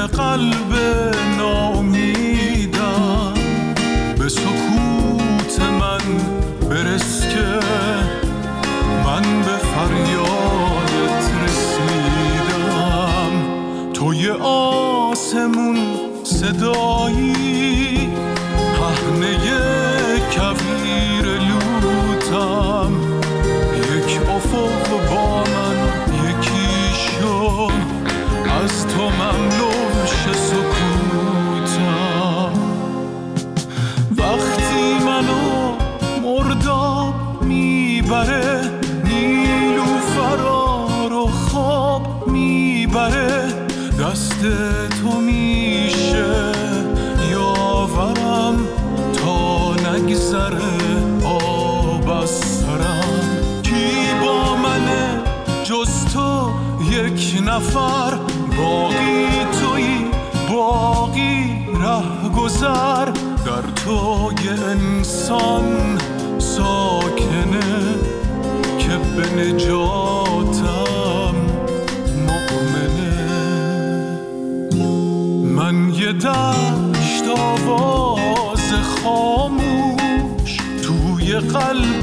قلب ناامیدم، به سکوت من برس که من به فریادت رسیدم. توی آسمون صدایی، پهنه کویر لوتم، یک افق با من یکی شو، از تو مملو شه سکوتم. وقتی منو مرداب میبره، نیلوفرا رو خواب میبره، دست تو میشه یاورم تا نگذره آب از سرم. کی با منه جز تو یک نفر، باقی تویی باقی ره گذر، در تو یه انسان ساکنه که به نجاتم مؤمنه. من یه دشت آواز خاموش توی قلب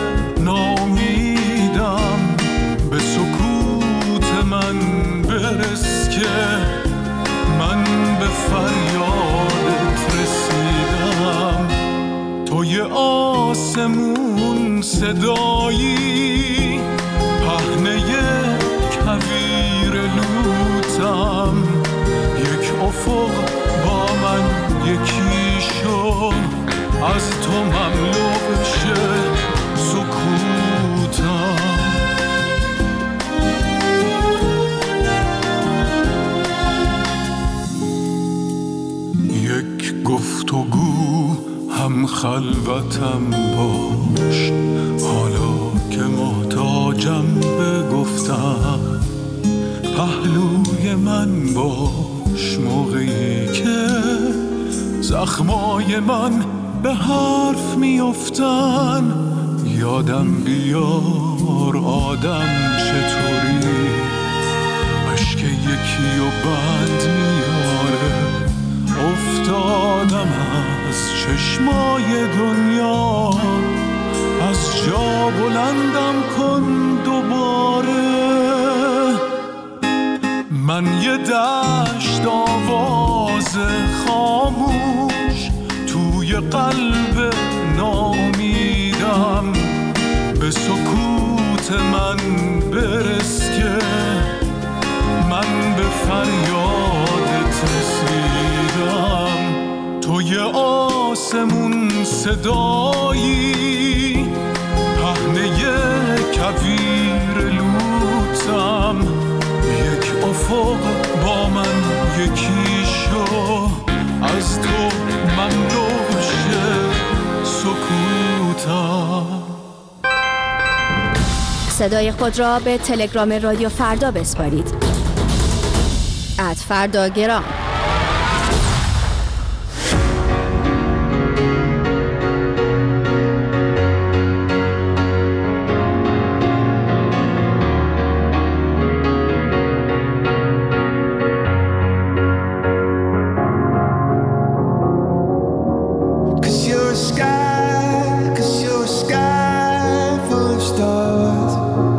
ناامیدم، به سکوت من برس که من به فریادت رسیدم. توی آسمون صدایی، پهنه کویر لوتم، یک افق با من یکی شو، از تو مملو شه سکوتم. یک گفتگو هم خلوتم باش، حالا که محتاجم به گفتم، پهلوی من باش موقعی که زخمای من به حرف میافتن. یادم بیار آدم چطوری، اشک یکی و بند میاره، افتادم از چشمای دنیا، از جا بلندم کن دوباره. من یه دشت آواز خاموش توی قلب ناامیدم، به سکوت من برس که من به فریادت رسیدم. توی آسمون صدایی، پهنه کویر لوتم، یک افق با من یکی شو، از تو مملو شه سکوتم. صدای خود را به تلگرام رادیو فردا بسپارید. @فرداگرام.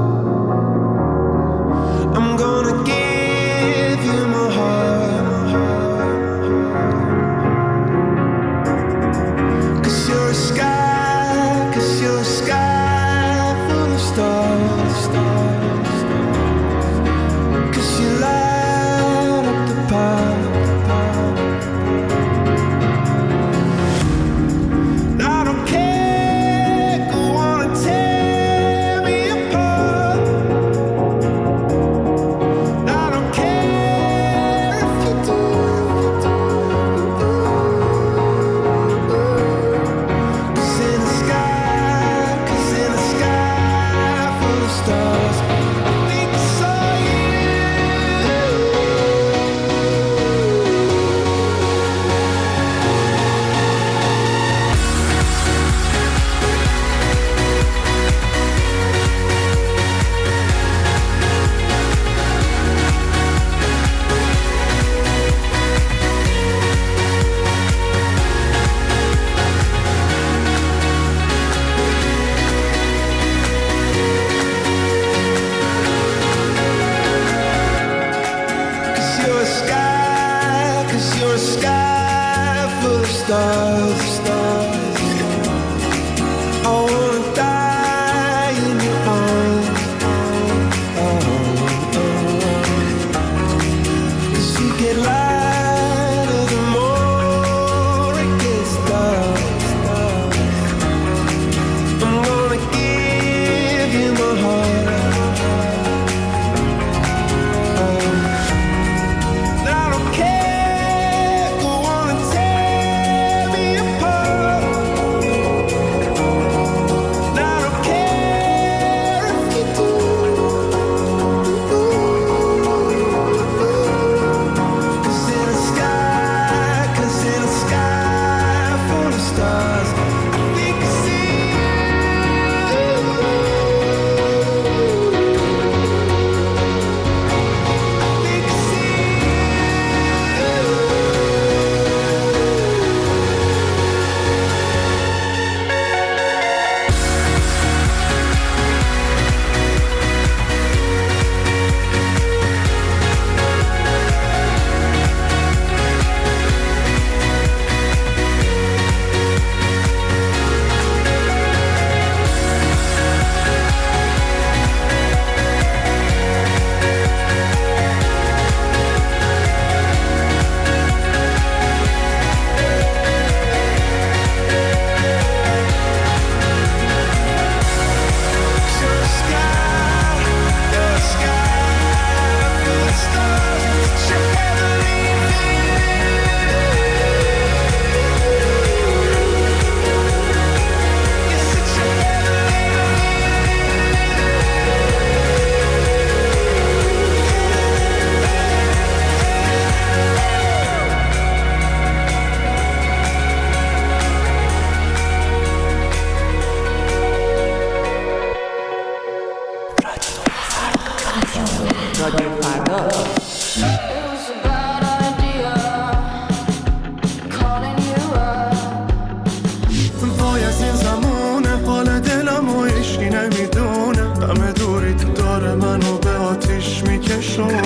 I'm gonna give you my heart. منو به آتیش میکشونه.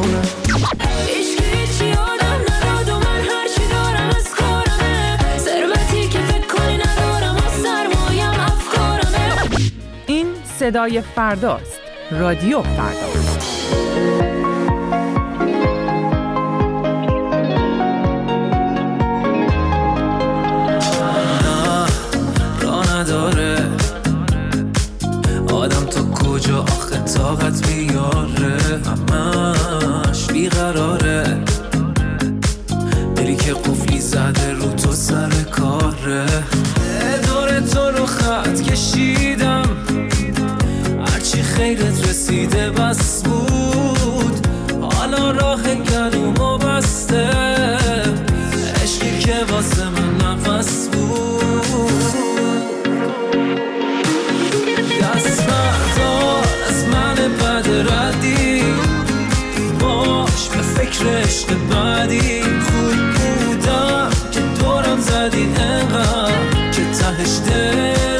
هیچی آدم نداد و من هرچی دارم از کارمه. ثروتی که فکر کنی ندارم و سرمایم افکارمه. این صدای فرداست. رادیو فردا. آدم تو کجا آخه طاقت بیاره، همش بیقراره. بری که قفلی زده رو تو سر کاره. دور تو رو خط کشیدم، هرچی خیرت رسیده بس بود. حالا راه گلومو بسته، عشقی که واسه من نفس بود. دست بردار از من بد ردی، باش به فکر عشق بعدی. خوب بودم که دورم زدی انقدر که تهش دل